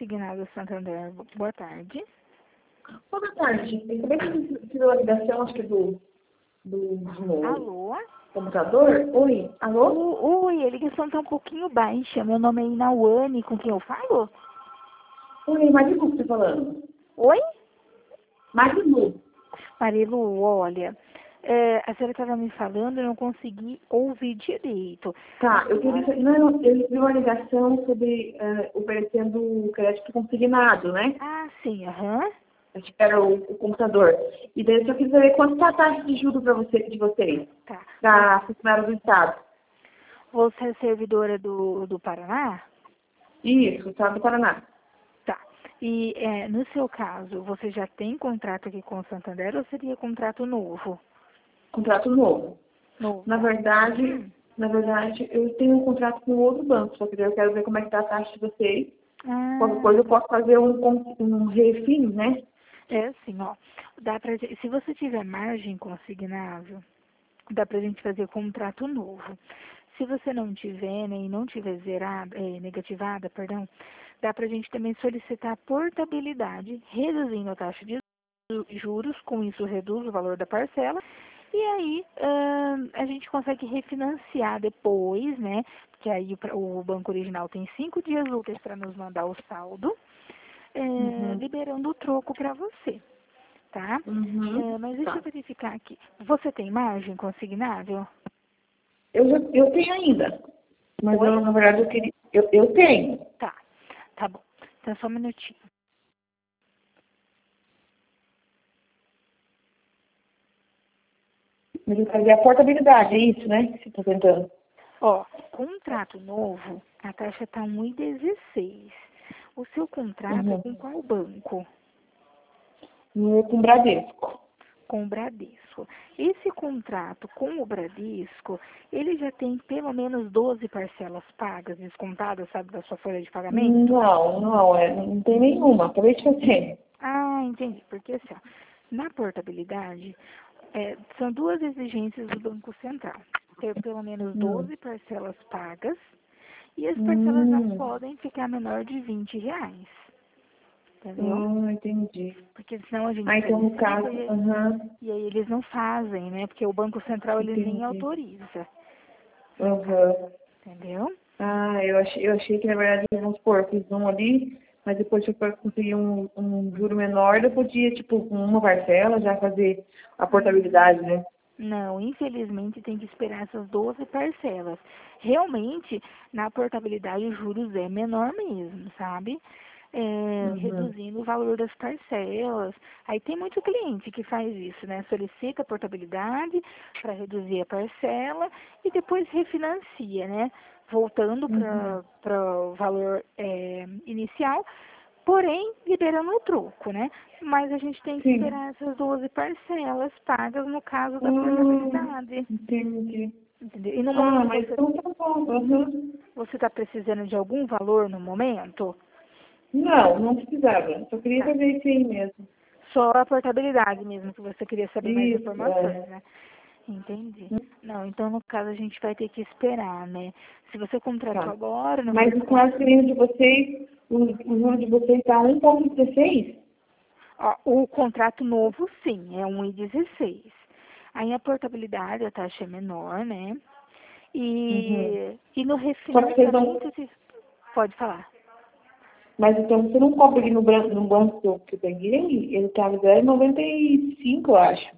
Consignado Santander, boa tarde. Boa tarde. Eu acabei de receber uma ligação, acho que do Alô? computador. Oi, alô? Oi, a ligação tá um pouquinho baixa. Meu nome é Inauane, com quem eu falo? Oi, Marilu que tá falando. Oi? Marilu. Marilu, olha, a senhora estava me falando, eu não consegui ouvir direito. Tá, eu queria saber, não, eu recebi uma ligação sobre oferecendo crédito consignado, né? Ah, sim, aham. Acho que era o computador. E daí eu só quis saber quanto está a taxa de juros de vocês, Tá. da funcionária do Estado. Você é servidora do Paraná? Isso, Estado do Paraná. Tá. E no seu caso, você já tem contrato aqui com o Santander ou seria contrato novo? Contrato novo. Novo. Na verdade, eu tenho um contrato com outro banco, só que daí eu quero ver como é que está a taxa de vocês. Qualquer coisa eu posso fazer um refim, né? É assim, ó. Se você tiver margem consignável, dá pra gente fazer contrato novo. Se você não tiver, né, e não tiver negativada, perdão, dá pra gente também solicitar portabilidade, reduzindo a taxa de juros, com isso reduz o valor da parcela, e aí a gente consegue refinanciar depois, né, porque aí o banco original tem 5 dias úteis para nos mandar o saldo, liberando o troco para você, tá? Mas deixa eu Tá. verificar aqui. Você tem margem consignável? Eu tenho ainda. Mas Oi? eu, na verdade, eu queria. Eu tenho. Tá bom. Então, só um minutinho. Mas eu quero a portabilidade, é isso, né? Que você está tentando. Ó, contrato novo, a taxa tá 1,16. O seu contrato é com qual banco? No com Bradesco. Com o Bradesco. Esse contrato com o Bradesco, ele já tem pelo menos 12 parcelas pagas, descontadas, sabe, da sua folha de pagamento? Não tem nenhuma. Acabei de fazer. Ah, entendi. Porque assim, ó, na portabilidade, são duas exigências do Banco Central. Ter pelo menos 12 parcelas pagas e as parcelas não podem ficar menor de R$ 20. Entendeu? Entendi. Porque senão a gente Então no solicita caso, e aí eles não fazem, né? Porque o Banco Central ele nem entendi. autoriza. Entendeu? Eu achei que na verdade, vamos supor, eu fiz um ali, mas depois se eu conseguir um juro menor, eu podia, tipo, com uma parcela já fazer a portabilidade, né? Não, infelizmente tem que esperar essas 12 parcelas. Realmente, na portabilidade, os juros é menor mesmo, sabe? Reduzindo o valor das parcelas. Aí tem muito cliente que faz isso, né? Solicita a portabilidade para reduzir a parcela e depois refinancia, né? Voltando para o valor inicial, porém liberando o troco, né? Mas a gente tem que Sim. esperar essas 12 parcelas pagas no caso da portabilidade. Entendi. Entendeu? E no momento Mas então tá bom. você está precisando de algum valor no momento? Não precisava. Só queria Tá. fazer isso aí mesmo. Só a portabilidade mesmo, que você queria saber mais Isso, informações, né? Entendi. Não, então no caso a gente vai ter que esperar, né? Se você contratou Tá. agora, não Mas foi... com a de vocês, o juro de vocês tá 1,16? Ó, o contrato novo, sim, é 1,16. Aí a portabilidade, a taxa é menor, né? E no Só que vocês não. refinanciamento, pode falar. Mas então você não cobra aqui no banco que eu peguei, ele estava 0,95, eu acho.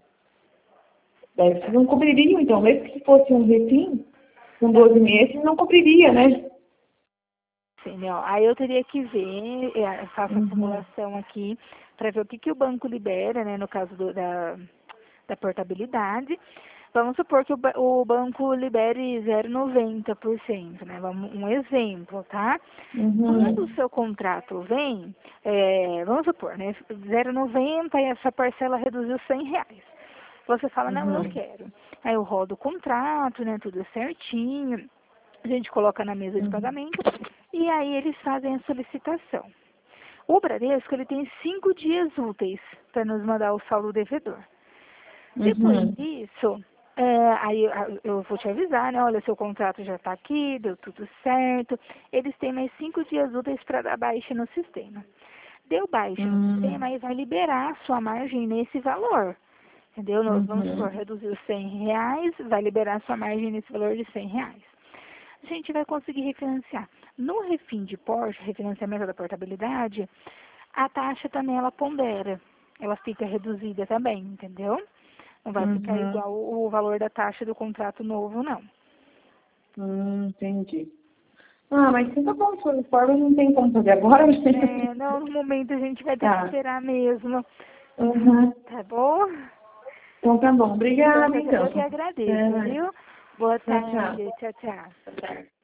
Daí vocês não cobririam, então, mesmo que se fosse um refim, com 12 meses, não cobriria, né? Sim, não. Aí eu teria que ver, eu faço a simulação aqui, para ver o que o banco libera, né, no caso da portabilidade. Vamos supor que o banco libere 0,90%, né? Um exemplo, tá? Quando o seu contrato vem, vamos supor, né? 0,90 e essa parcela reduziu R$ 100. Você fala, não, eu quero. Aí eu rodo o contrato, né? Tudo certinho. A gente coloca na mesa de pagamento e aí eles fazem a solicitação. O Bradesco, ele tem 5 dias úteis para nos mandar o saldo devedor. Depois disso, Aí eu vou te avisar, né? Olha, seu contrato já está aqui, deu tudo certo. Eles têm mais 5 dias úteis para dar baixa no sistema. Deu baixa no sistema, aí vai liberar a sua margem nesse valor. Entendeu? Nós vamos supor, reduzir os R$ 100, vai liberar a sua margem nesse valor de R$ 100. A gente vai conseguir refinanciar. No refim de Porsche, refinanciamento da portabilidade, a taxa também ela pondera. Ela fica reduzida também, entendeu? Não vai ficar igual o valor da taxa do contrato novo, não. Entendi. Ah, mas então tá bom, de qualquer forma não tem como fazer agora. Não, no momento a gente vai ter que esperar mesmo. Tá bom? Então tá bom. Obrigada, então. Eu que agradeço, viu? Boa tarde. Tchau, tchau. Boa tarde.